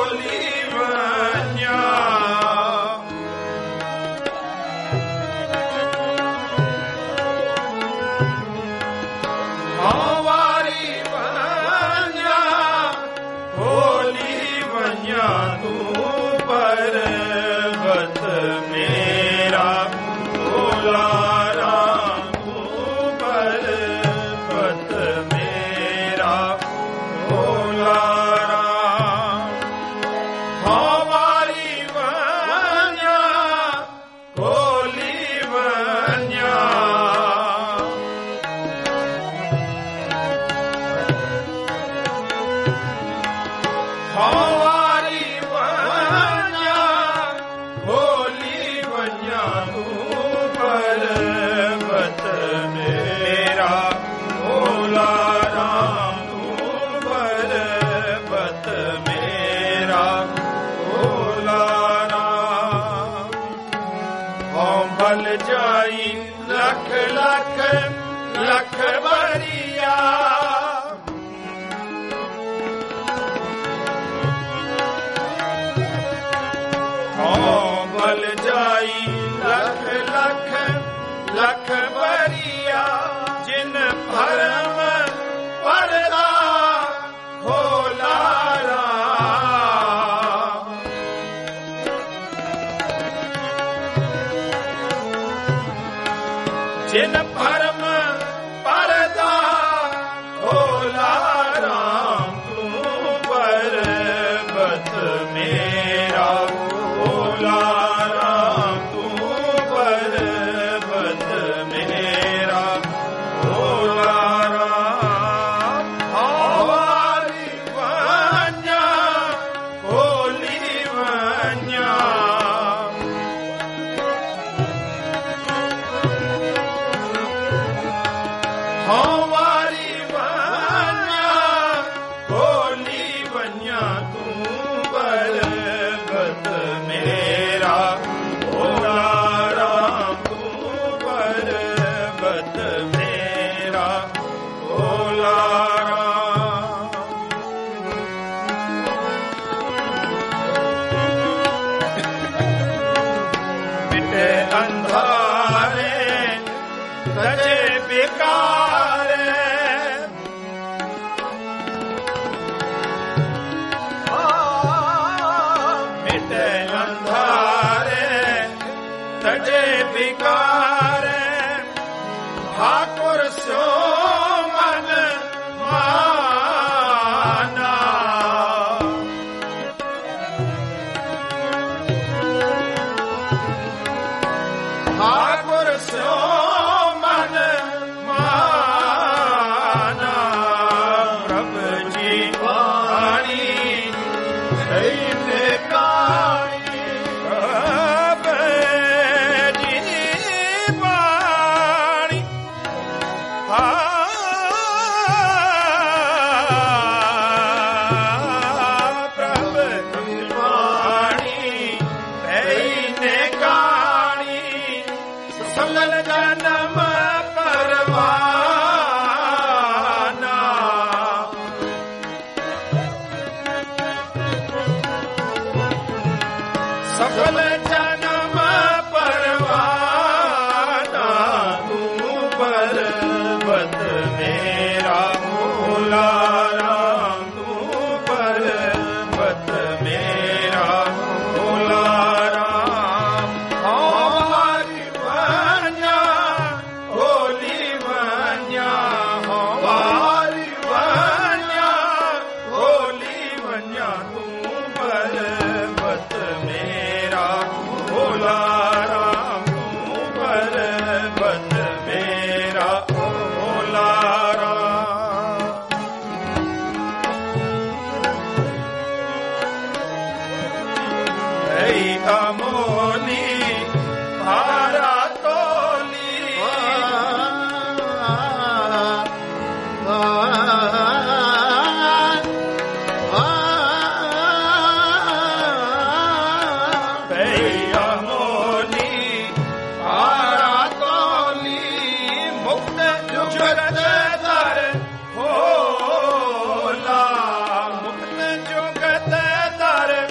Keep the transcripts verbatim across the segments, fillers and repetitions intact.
Dar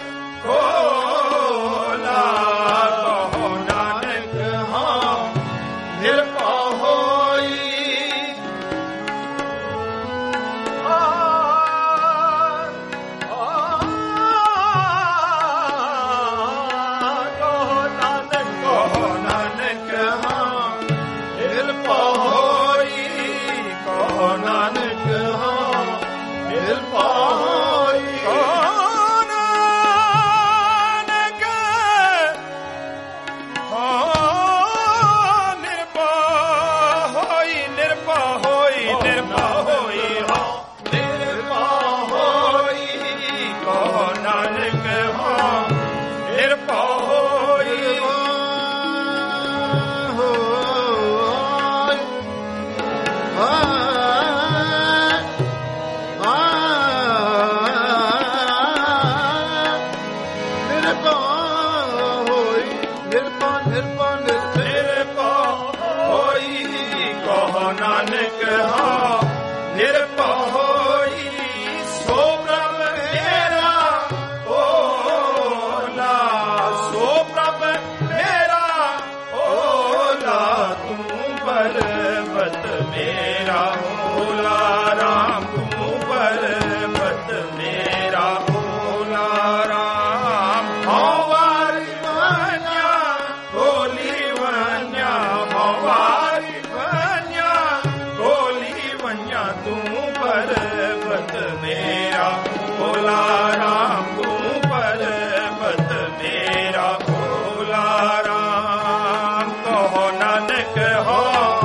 मेरा भोला राम तू पर्वत मेरा भोला राम हवारी बन्या गोली बन्या हवारी बन्या गोली बन्या तू पर्वत मेरा भोला राम तू पर्वत मेरा भोला राम कहो नानक हो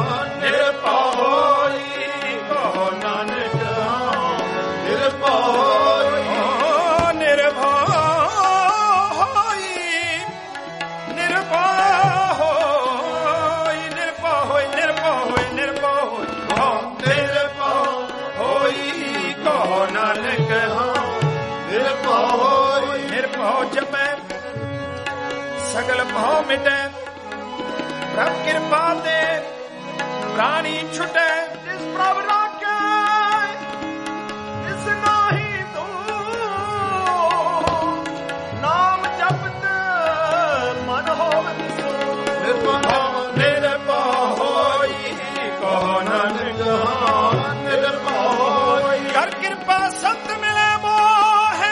निर्भय कहो नानक हो निर्भय निर्भय निर्भय निर्भय निर्भय निर्भय निर्भय कहो नानक हो निर्भय निर्भय जपै सगल भाव मिटै प्रभ कृपा दे प्राणी छुटै जिस प्रभ राखे तिस नाही तू नाम जपत मन होवे निर्भय निर्भय कहो नानक निर्भय कर कृपा संत मिले मोह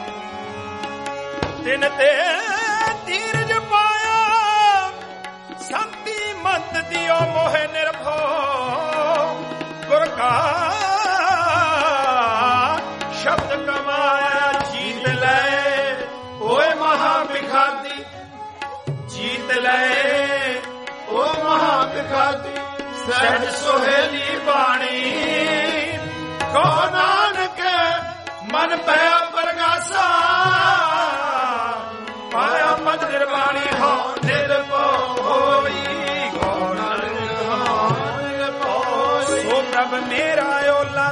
तिन ते धीरज पाया संति मंत दियो मोह निर्भय गुर का शब्द कमाया जीत ले ओए महाभिखाती जीत ले ओ महाभिखाती सहज सोहेली बाणी कहो नानक मन पया प्रगासा पाया पद निर्वाणी हो निर्भय कहो नानक हो निर्भय सो प्रभ मेरा ओला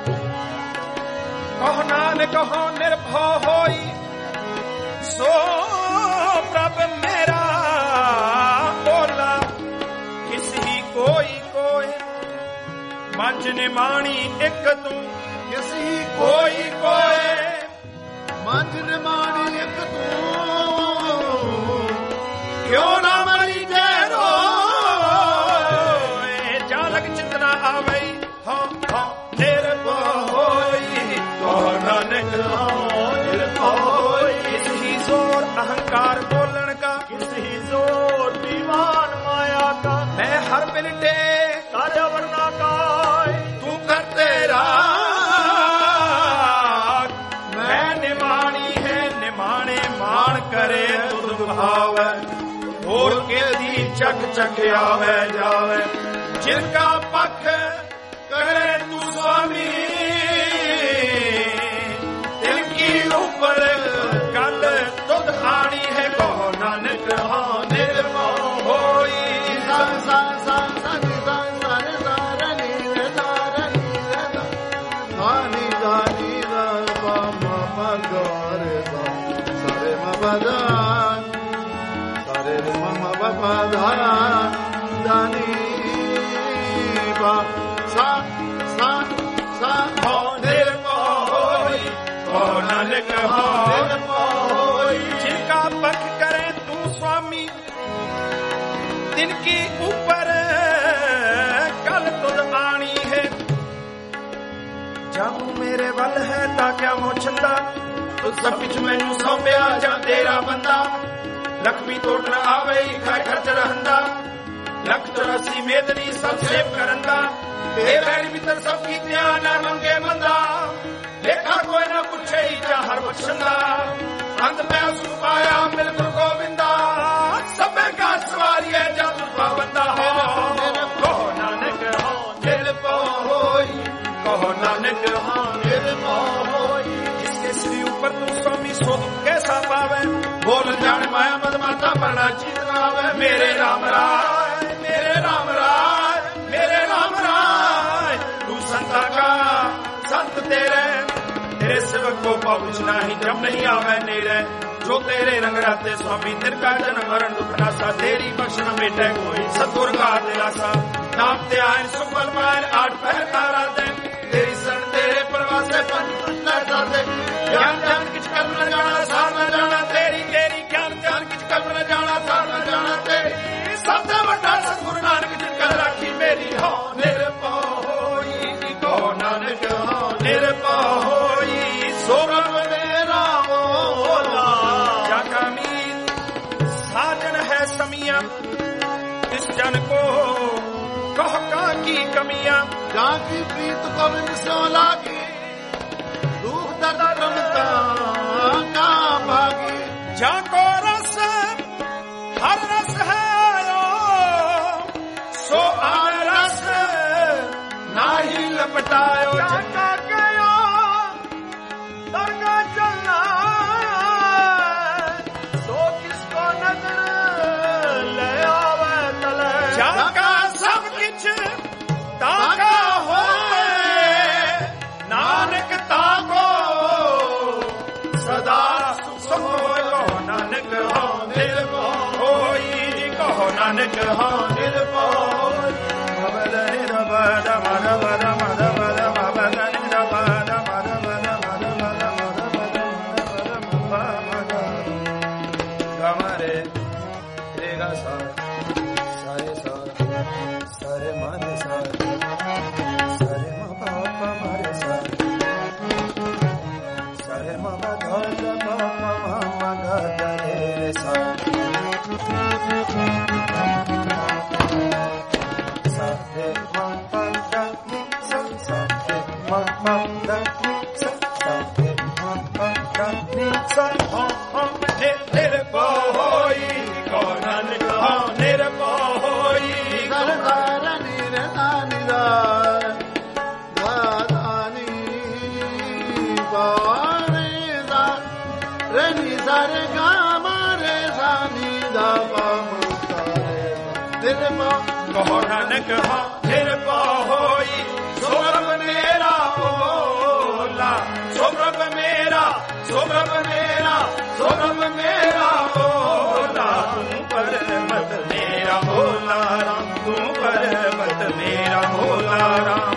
कहो नानक हो निर्भय होई सो प्रभ मेरा ओला किसी कोई कोई मंच निमाणी एक तू किसी कोई कोई मंच निमाणी एक तू क्यों ना मरी तेरो जालक चितना आवे हो हो निर्भय कहो नानक हो निर्भय किसी जोर अहंकार बोलन का किसी जोर दीवान माया का मैं हर मिनटे कार्य वरना का तू कर तेरा मैं निमाणी है निमाणे मान करे तुद भाव और के दी चक चक आवे जावे जिनका पख करे तू स्वामी तिनकी ऊपर गल तुद आनी है कहो नानक हो निर्भय होई सा सा सा सा सा सा सा रनी रे सा रनी रे सा धानी धानी रा पा मा पा गा रे सा सा रे मा पा दा रे मम बाबा धारा दानी बा सा सा सा हो निर्भय कहो नानक हो निर्भय जिनका पख करे तू स्वामी तिनकी ऊपर कल तुद आनी है जब मेरे वल है ता क्या मोचंदा तू सब पिछ मैनू सौंपिया जा तेरा बंदा लक्ष्मी तोड़ न आवे खा खर्च रहंदा लख चौरासी मेदनी सब सेव करंदा ते बैर मित्र सब की ध्यान न मंगे मंदा लेखा कोई न पूछे ही जा हर बख्शंदा अंत में उसको पाया मिल गुरु गोविंदा सब का सवारी है जा तू पाबंदा हो कहो नानक हो निर्भय कहो नानक हो निर्भय जिसके श्री ऊपर तू स्वामी सो कैसा पावे बोल जान माया मद माता परना जीत ना आवे मेरे राम राय मेरे राम राय मेरे राम राय तू संता का संत तेरे तेरे सेवक को पहुंचना ही जब नहीं आवे नेरे जो तेरे रंग राते स्वामी तिरका जन्म मरण दुख नासा तेरी बख्शना मिटे कोई सतुर का दिलासा नाम ते आए सुफल पाए आठ पहर तारा दे तेरी शरण तेरे प्रवासे पंच न दे ज्ञान ज्ञान किछ कर न जाना सार न जाना तेरी तेरी ज्ञान ज्ञान किछ कर न जाना सार न जाना तेरी सबसे बड़ा सतगुरु नानक जिनका राखी मेरी हो निर्भय ਜਾਂ ਕੀ ਪ੍ਰੀਤ ਗੋਬਿੰਦ ਸੋ ਲਾਗੀ, ਦੁਖ ਦਰਦ ਰਮਤਾ ਕਾ ਭਾਗੀ। ਜਾਂ ਕੋ ਰਸ ਹਰ ਰਸ ਹੈ ਸੋ ਆਨ ਰਸ ਨਾਹੀ ਲਪਟਾਇਓ। ਜਾਗਾ ਗਿਆ ਦਰਗਾ ਚੱਲਣਾ ਸੋ ਕਿਸ ਕੋ ਨਜ਼ਰ ਲੈ ਆਵੇ ਤਲੇ। ਜਾਗਾ ਸਭ ਕਿਛ ਤਾਕਾ ਹੋਏ ਨਾਨਕ ਤਾਕੋ ਸਦਾ ਸੁਖ ਹੋਇ। ਨਾਨਕ ਹੋ ਨਿਰਭਉ ਹੋਈ, ਕਹੋ ਨਾਨਕ ਹੋ ਨਿਰਭਉ ਹੋਈ। ਬਬਲ ਨਿਰਭ ਦਮ ਦਮ ਦਮ ਦਮ ਦਮ ਬਬਲ ਨਿਰਭ ਦਮ ਦਮ ਦਮ ਦਮ ਦਮ ਦਮ ਗਮਰੇ ਰੇ ਗਾ ਸਾ ਸਾਰੇ ਸਾ ਸਾਰੇ ਮਨ ਸਾ ਸਾਰੇ ਮ ਪਾਪਾ ਮਾਰੇ ਸਾ ਸਾਰੇ ਮ ਗਾ ਗਾ ਪਾਪਾ ਮ ਗਾ ਗਾ ਰੇ ਸਾ ਸਾਰੇ ਮ ਪਾ ਗਾ ਨੀ ਸਾ ਸਾਰੇ ਮ ਪਾ ਗਾ ਨੀ ਸਾ ਸਾਰੇ ਮ ਪਾ ਗਾ ਨੀ ਸਾ ਹੋ ਹੋ ਨਿਰਭਉ ਹੋਈ, ਕੋ ਨਾਨਕ ਹੋ ਨਿਰਭਉ ਹੋਈ। ਸਰਦਾਰ ਨਿਰਦਾਨੀ ਦਾ ਦਾਨੀ ਬਾਰੇ ਦਾ ਰੇ ਨੀ ਸਾਰੇ ਗਾ ਮਾਰੇ ਸਾਨੀ ਦਾ ਪਾਮ ਸਾਰੇ ਨਿਰਭਉ। ਕਹੋ ਨਾਨਕ ਹੋ ਨਿਰਭਉ ਹੋਈ। ਸੋ ਪ੍ਰਭ ਮੇਰਾ ਓਲਾ, ਸੋ ਪ੍ਰਭ ਮੇਰਾ, ਸੋ ਪ੍ਰਭ ਮੇਰਾ, ਸੋ ਪ੍ਰਭ ਮੇਰਾ ਓਲਾ। ਤੂੰ ਪਰਮਤ ਮੇਰਾ ਓਲਾ ਰਾਮ, ਤੂੰ ਪਰਮਤ ਮੇਰਾ ਓਲਾ ਰਾਮ।